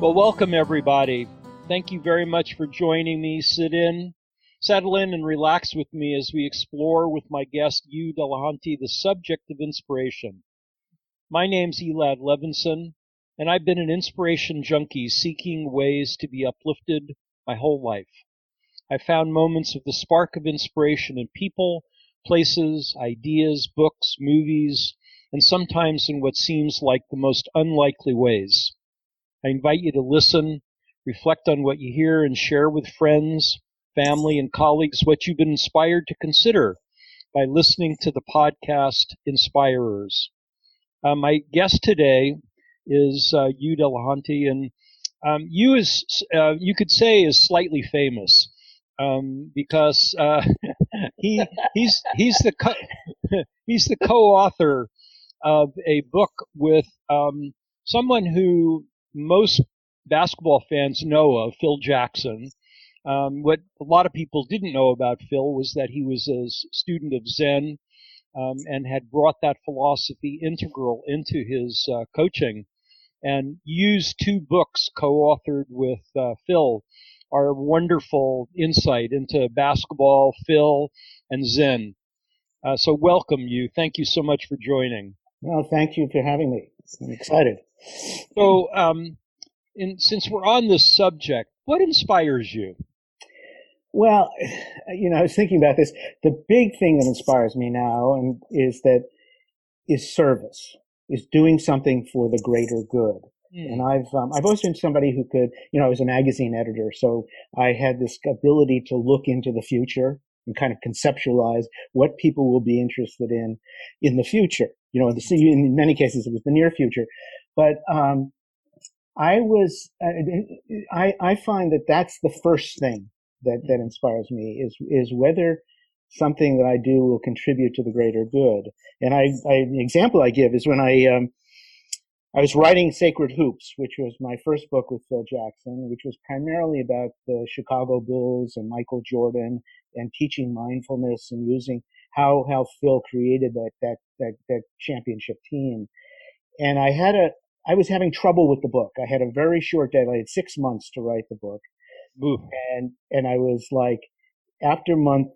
Well, welcome everybody. Thank you very much for joining me. Settle in and relax with me as we explore with my guest, Hugh Delahanty, the subject of inspiration. My name's Elad Levinson, and I've been an inspiration junkie seeking ways to be uplifted my whole life. I found moments of the spark of inspiration in people, places, ideas, books, movies, and sometimes in what seems like the most unlikely ways. I invite you to listen, reflect on what you hear, and share with friends, family, and colleagues what you've been inspired to consider by listening to the podcast Inspirers. My guest today is Hugh Delahanty, and Hugh you could say, is slightly famous because he's the he's the co-author of a book with someone who most basketball fans know of, Phil Jackson. What a lot of people didn't know about Phil was that he was a student of Zen and had brought that philosophy integral into his coaching. And used two books co-authored with Phil are wonderful insight into basketball, Phil, and Zen. So welcome you. Thank you so much for joining. Well, thank you for having me. I'm excited. So, since we're on this subject, what inspires you? Well, I was thinking about this. The big thing that inspires me now is service, is doing something for the greater good. And I've always been somebody who could, I was a magazine editor, so I had this ability to look into the future and kind of conceptualize what people will be interested in the future. In many cases it was the near future, but I find that that's the first thing that inspires me is whether something that I do will contribute to the greater good. And the example I give is when I was writing Sacred Hoops, which was my first book with Phil Jackson, which was primarily about the Chicago Bulls and Michael Jordan and teaching mindfulness and using how Phil created that championship team. And I was having trouble with the book. I had a very short deadline. I had 6 months to write the book. Ooh. And I was like, after month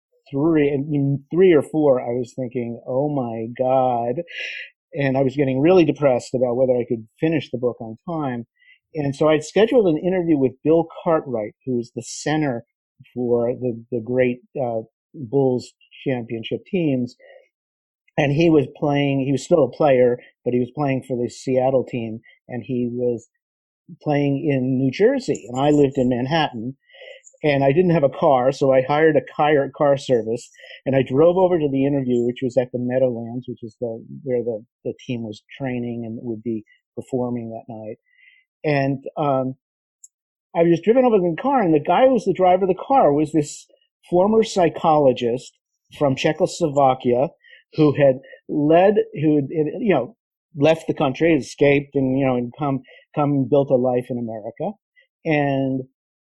3 or 4, I was thinking, oh my God. And I was getting really depressed about whether I could finish the book on time. And so I'd scheduled an interview with Bill Cartwright, who was the center for the great Bulls championship teams. And he was still a player, but he was playing for the Seattle team, and he was playing in New Jersey, and I lived in Manhattan. And I didn't have a car, so I hired a car service, and I drove over to the interview, which was at the Meadowlands, which is where the team was training and would be performing that night. And I was driven over in the car, and the guy who was the driver of the car was this former psychologist from Czechoslovakia who had left the country, escaped, and come and built a life in America. And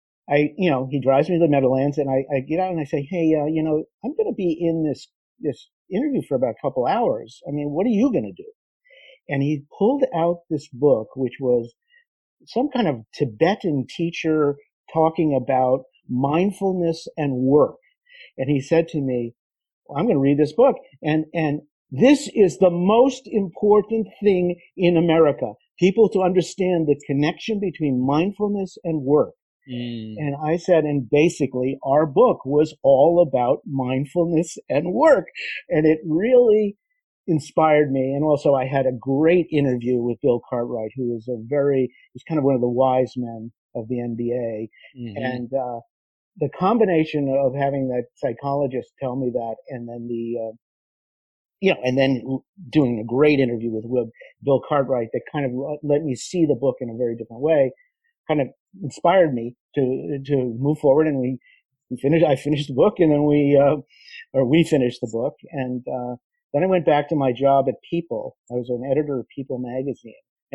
he drives me to the Meadowlands, and I get out and I say, hey, I'm going to be in this interview for about a couple hours. I mean, what are you going to do? And he pulled out this book, which was some kind of Tibetan teacher talking about mindfulness and work. And he said to me, well, I'm going to read this book. And this is the most important thing in America, people to understand the connection between mindfulness and work. And I said, and basically our book was all about mindfulness and work. And it really inspired me. And also I had a great interview with Bill Cartwright, who is he's kind of one of the wise men of the NBA. Mm-hmm. And the combination of having that psychologist tell me that, and then and then doing a great interview with Bill Cartwright that kind of let me see the book in a very different way, kind of inspired me to move forward. And I finished the book, and then we finished the book. And then I went back to my job at People. I was an editor of People magazine.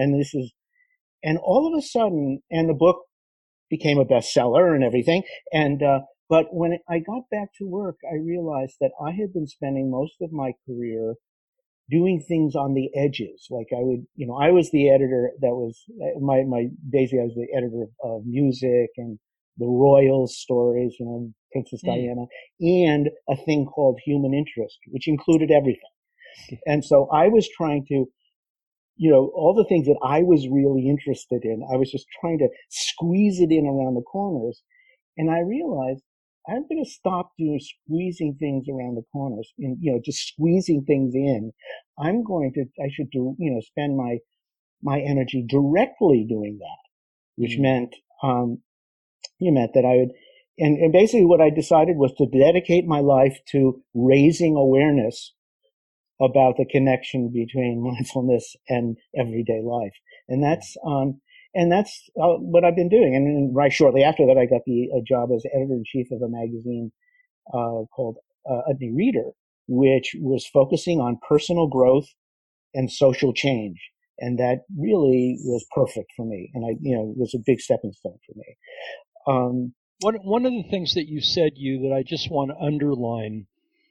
And all of a sudden, and the book became a bestseller and everything. But when I got back to work, I realized that I had been spending most of my career doing things on the edges. Like I was the editor that was basically I was the editor of music and the royal stories, Princess Diana, and a thing called Human Interest, which included everything. And so I was trying to, all the things that I was really interested in, I was just trying to squeeze it in around the corners. And I realized I'm going to stop doing squeezing things around the corners and, just squeezing things in. I should do, spend my energy directly doing that, which meant, that I would, and basically what I decided was to dedicate my life to raising awareness about the connection between mindfulness and everyday life. And that's what I've been doing. And then right shortly after that, I got a job as editor-in-chief of a magazine called A New Reader, which was focusing on personal growth and social change. And that really was perfect for me. And it was a big stepping stone for me. One of the things that you said, that I just want to underline,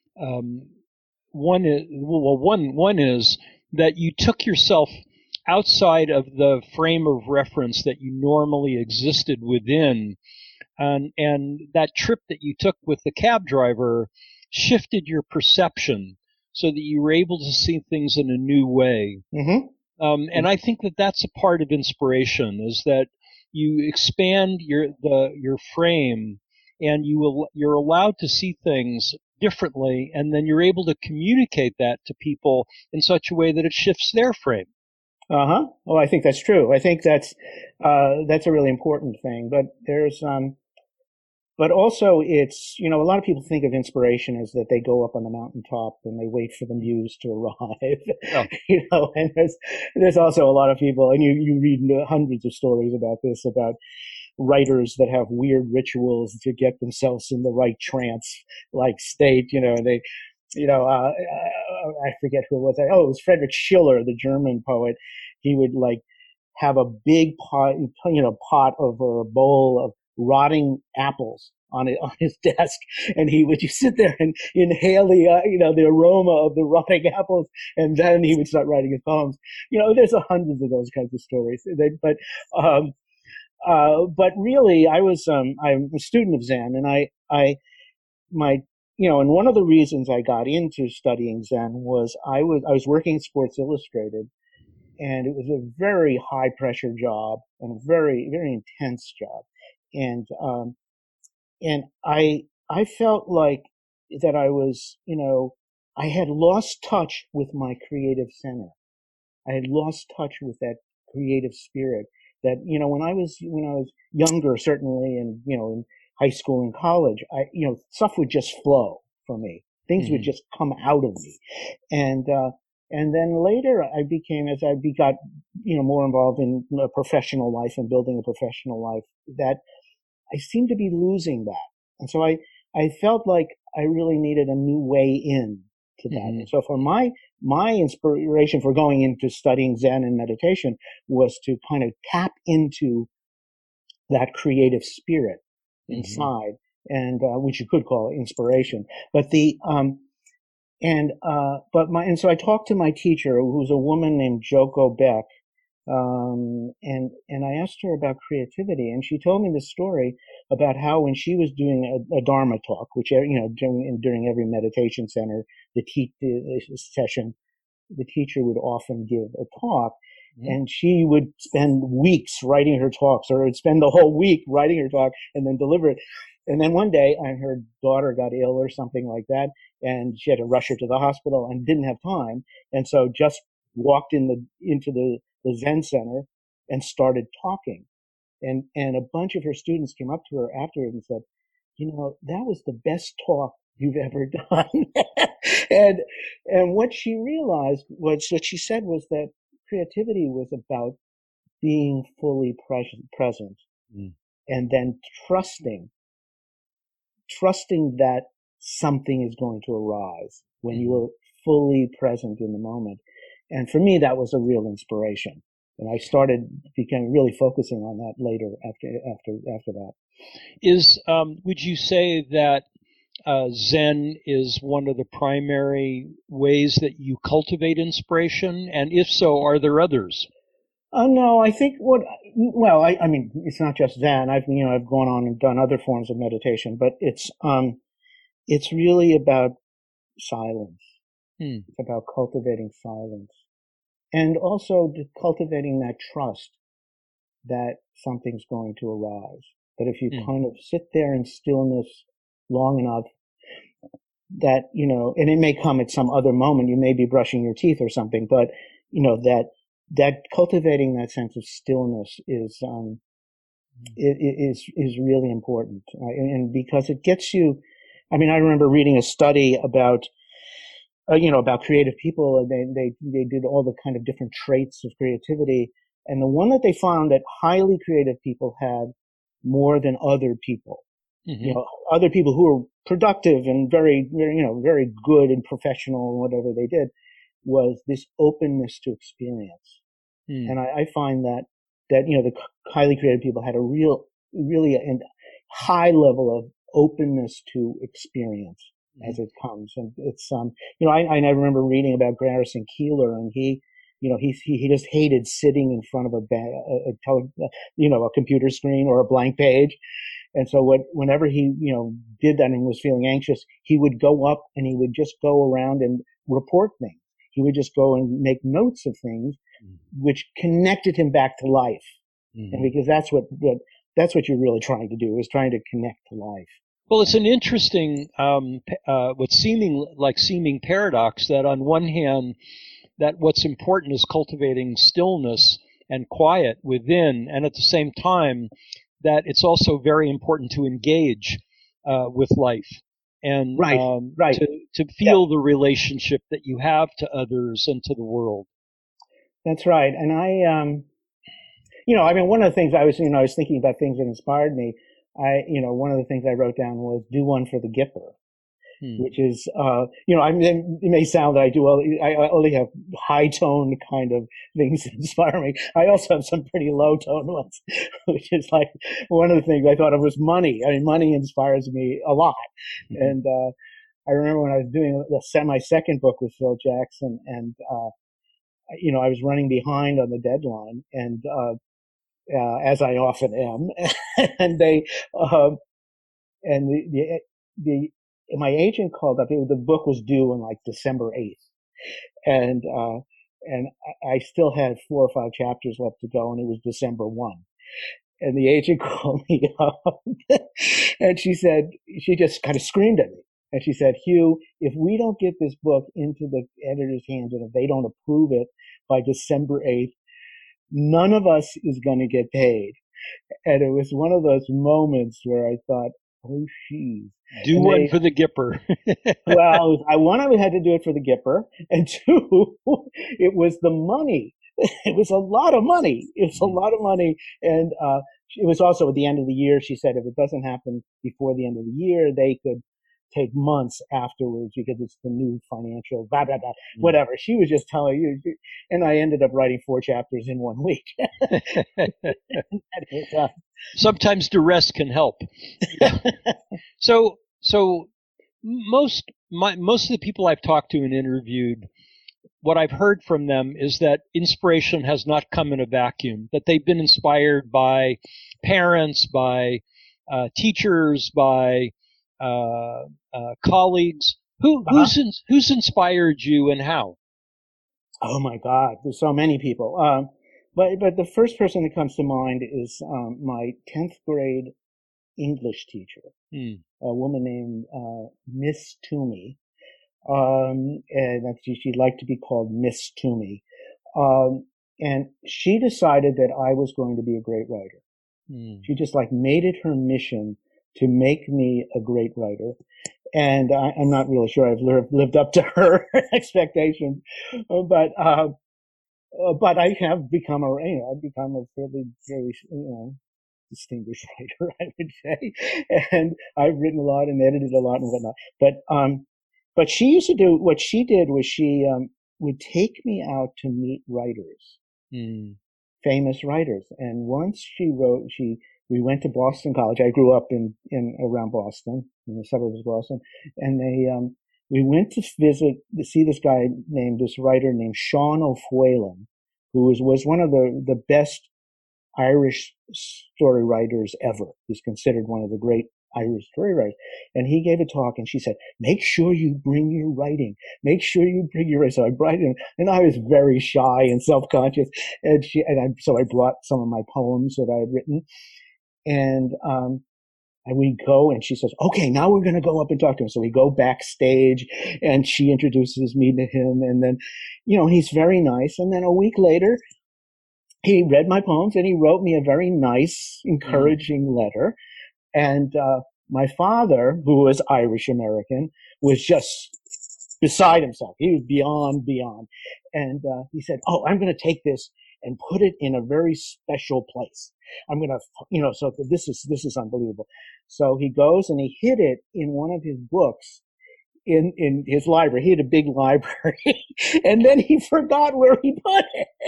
one is that you took yourself outside of the frame of reference that you normally existed within, and that trip that you took with the cab driver shifted your perception so that you were able to see things in a new way. Mm-hmm. And I think that that's a part of inspiration, is that you expand your frame, and you're allowed to see things differently, and then you're able to communicate that to people in such a way that it shifts their frame. Uh-huh. Oh, I think that's true. I think that's a really important thing. But but also it's, a lot of people think of inspiration as that they go up on the mountaintop and they wait for the muse to arrive. Oh. And there's also a lot of people, and you read hundreds of stories about this, about writers that have weird rituals to get themselves in the right trance-like state. They, I forget who it was. It was Friedrich Schiller, the German poet. He would have a big pot, pot of or a bowl of rotting apples on his desk, and he would just sit there and inhale the aroma of the rotting apples, and then he would start writing his poems. There's hundreds of those kinds of stories. But really, I'm a student of Zen, and and one of the reasons I got into studying Zen was I was working at Sports Illustrated, and it was a very high pressure job and a very, very intense job. And I felt like that I was, I had lost touch with my creative center. I had lost touch with that creative spirit that, when I was younger, certainly, and, in high school and college, stuff would just flow for me. Things would just come out of me. And then later as I got, more involved in a professional life and building a professional life, that I seemed to be losing that. And so I felt like I really needed a new way in to that. And so for my inspiration for going into studying Zen and meditation was to kind of tap into that creative spirit inside, and which you could call inspiration. But so I talked to my teacher, who's a woman named Joko Beck, and I asked her about creativity, and she told me the story about how when she was doing a Dharma talk, which during every meditation center, the session, the teacher would often give a talk, and she would spend weeks writing her talks, or would spend the whole week writing her talk and then deliver it. And then one day, her daughter got ill or something like that, and she had to rush her to the hospital and didn't have time, and so just walked into the Zen center and started talking. And a bunch of her students came up to her afterward and said, that was the best talk you've ever done. and what she realized was, what she said was that creativity was about being fully present, and then trusting that something is going to arise when you are fully present in the moment. And for me, that was a real inspiration. And I became really focusing on that later after that. Would you say that Zen is one of the primary ways that you cultivate inspiration? And if so, are there others? No, I think I mean, it's not just Zen. I've gone on and done other forms of meditation, but it's really about silence. It's about cultivating silence and also cultivating that trust that something's going to arise. That if you kind of sit there in stillness long enough, that, and it may come at some other moment, you may be brushing your teeth or something, but, that cultivating that sense of stillness is really important. And because it gets you, I mean, I remember reading a study about creative people, and they did all the kind of different traits of creativity. And the one that they found that highly creative people had more than other people, other people who were productive and very, very good and professional and whatever they did, was this openness to experience. And I find that the highly creative people had a really a high level of openness to experience as it comes. And it's, I remember reading about Garrison Keillor, and he just hated sitting in front of a computer screen or a blank page. And so whenever he, did that and was feeling anxious, he would go up and he would just go around and report things. He would just go and make notes of things, which connected him back to life. And because that's what you're really trying to do, is trying to connect to life. Well, it's an interesting, seeming paradox that on one hand, that what's important is cultivating stillness and quiet within, and at the same time, that it's also very important to engage with life and right. to feel the relationship that you have to others and to the world. That's right. And one of the things I was thinking about things that inspired me. One of the things I wrote down was do one for the Gipper, which is, it may sound that I only have high tone kind of things that inspire me. I also have some pretty low tone ones, which is like one of the things I thought of was money. I mean, money inspires me a lot. And, I remember when I was doing my second book with Phil Jackson, and, I was running behind on the deadline, and, as I often am, and my agent called up. The book was due on like December 8th, and I still had 4 or 5 chapters left to go, and it was December 1. And the agent called me up, and she just kind of screamed at me, and she said, "Hugh, if we don't get this book into the editor's hands, and if they don't approve it by December 8th, none of us is going to get paid." And it was one of those moments where I thought, oh, geez. Do one for the Gipper. Well, one, I had to do it for the Gipper. And two, it was the money. It was a lot of money. It was a lot of money. And it was also at the end of the year. She said if it doesn't happen before the end of the year, they could take months afterwards because it's the new financial blah, blah, blah, whatever. She was just telling you. And I ended up writing 4 chapters in 1 week. Sometimes duress can help. So most of the people I've talked to and interviewed, what I've heard from them is that inspiration has not come in a vacuum, that they've been inspired by parents, by teachers, by colleagues. Who's inspired you and how? Oh my God, there's so many people. But the first person that comes to mind is my 10th grade English teacher, a woman named Miss Toomey, and she'd like to be called Miss Toomey. And she decided that I was going to be a great writer. She just made it her mission to make me a great writer. And I'm not really sure I've lived up to her expectations, but I have become I've become a fairly, very, distinguished writer, I would say. And I've written a lot and edited a lot and whatnot. But she used to do, what she did was she would take me out to meet writers, famous writers. And once we we went to Boston College. I grew up in around Boston, in the suburbs of Boston, and we went to see this writer named Sean O'Faolain, who was one of the best Irish story writers ever. He's considered one of the great Irish story writers. And he gave a talk, and she said, make sure you bring your writing. Make sure you bring your writing. So I brought him, and I was very shy and self-conscious. So I brought some of my poems that I had written. And we go, and she says, okay, now we're going to go up and talk to him. So we go backstage, and she introduces me to him. And then, he's very nice. And then a week later, he read my poems, and he wrote me a very nice, encouraging letter. And my father, who was Irish American, was just beside himself. He was beyond. And he said, oh, I'm going to take this and put it in a very special place. I'm going to, so this is unbelievable. So he goes and he hid it in one of his books in his library. He had a big library. And then he forgot where he put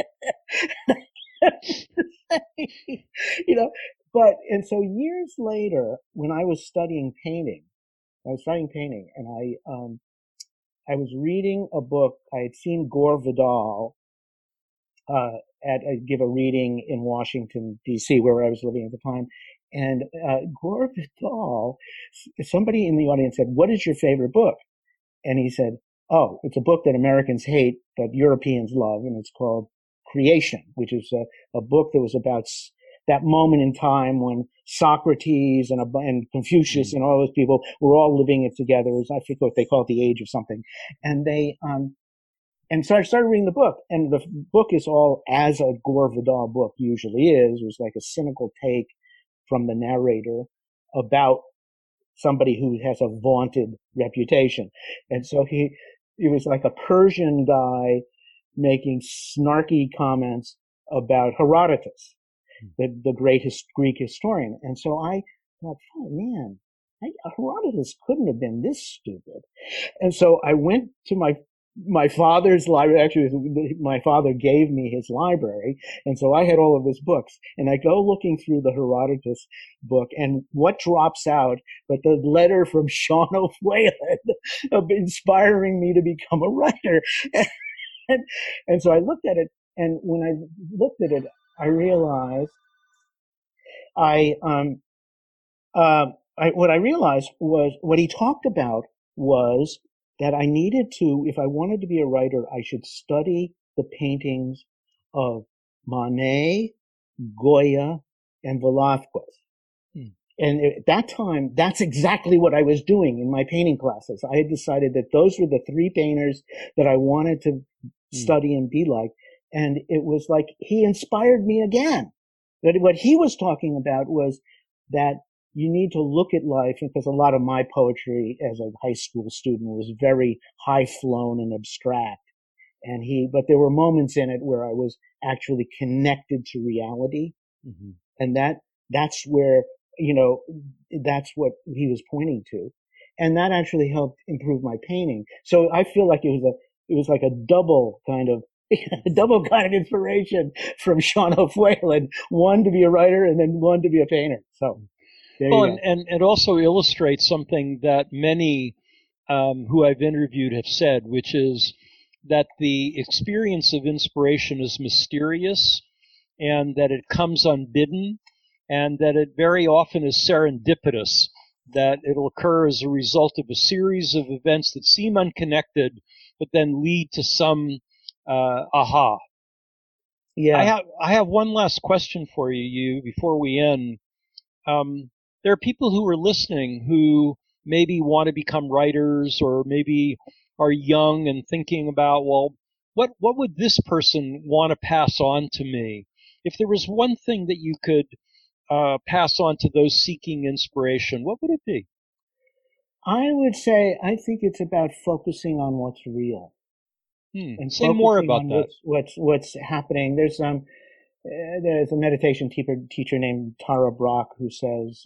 it. And so years later, when I was studying painting, and I was reading a book. I had seen Gore Vidal give a reading in Washington, D.C., where I was living at the time. And Gore Vidal, somebody in the audience said, what is your favorite book? And he said, oh, it's a book that Americans hate, but Europeans love, and it's called Creation, which is a book that was about that moment in time when Socrates and Confucius and all those people were all living it together. I forget what they call it, the age of something. And so I started reading the book, and the book is all as a Gore Vidal book usually is. It was like a cynical take from the narrator about somebody who has a vaunted reputation. And so he was like a Persian guy making snarky comments about Herodotus, the great Greek historian. And so I thought, oh man, Herodotus couldn't have been this stupid. And so I went to my father's library. Actually, my father gave me his library. And so I had all of his books. And I go looking through the Herodotus book, and what drops out but the letter from Sean O'Faolain of inspiring me to become a writer. And so I looked at it, and when I looked at it, I realized what I realized was what he talked about was that I needed to, if I wanted to be a writer, I should study the paintings of Monet, Goya, and Velázquez. And at that time, that's exactly what I was doing in my painting classes. I had decided that those were the three painters that I wanted to study and be like. And it was like he inspired me again. That what he was talking about was that you need to look at life, because a lot of my poetry as a high school student was very high flown and abstract. But there were moments in it where I was actually connected to reality. Mm-hmm. And that's where, that's what he was pointing to. And that actually helped improve my painting. So I feel like it was like a double kind of inspiration from Sean O'Faolain, one to be a writer and then one to be a painter. So and it also illustrates something that many who I've interviewed have said, which is that the experience of inspiration is mysterious, and that it comes unbidden, and that it very often is serendipitous, that it'll occur as a result of a series of events that seem unconnected, but then lead to some aha. Yeah. I have one last question for you, before we end. There are people who are listening who maybe want to become writers, or maybe are young and thinking about, well, what would this person want to pass on to me? If there was one thing that you could pass on to those seeking inspiration, what would it be? I would say, I think it's about focusing on what's real. And say more about that. What's happening. There's a meditation teacher named Tara Brach who says,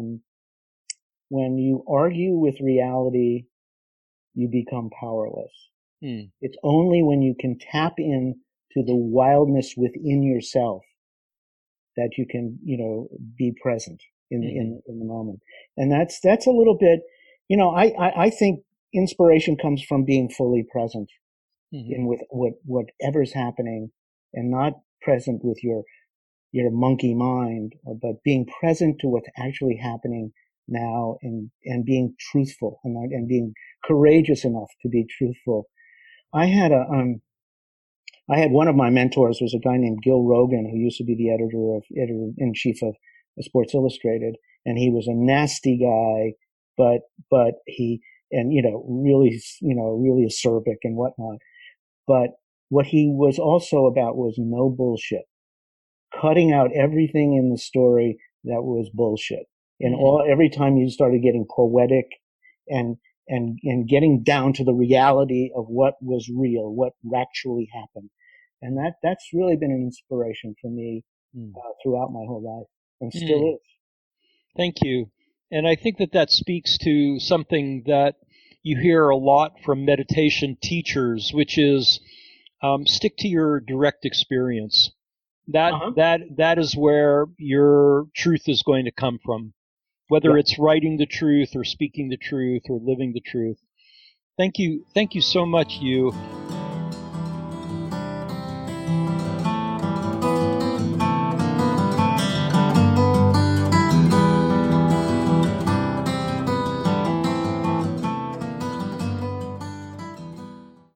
when you argue with reality, you become powerless. It's only when you can tap in to the wildness within yourself that you can, be present in the moment. And that's a little bit, I think inspiration comes from being fully present in with whatever's happening, and not present with your monkey mind, but being present to what's actually happening now, and being truthful, and being courageous enough to be truthful. I had one of my mentors was a guy named Gil Rogan, who used to be the editor-in-chief of Sports Illustrated, and he was a nasty guy, but he, and really acerbic and whatnot. But what he was also about was no bullshit, cutting out everything in the story that was bullshit. And every time you started getting poetic and getting down to the reality of what was real, what actually happened. And that's really been an inspiration for me throughout my whole life, and still is. Thank you. And I think that speaks to something that you hear a lot from meditation teachers, which is stick to your direct experience. That is where your truth is going to come from, whether it's writing the truth or speaking the truth or living the truth. Thank you so much, Yu.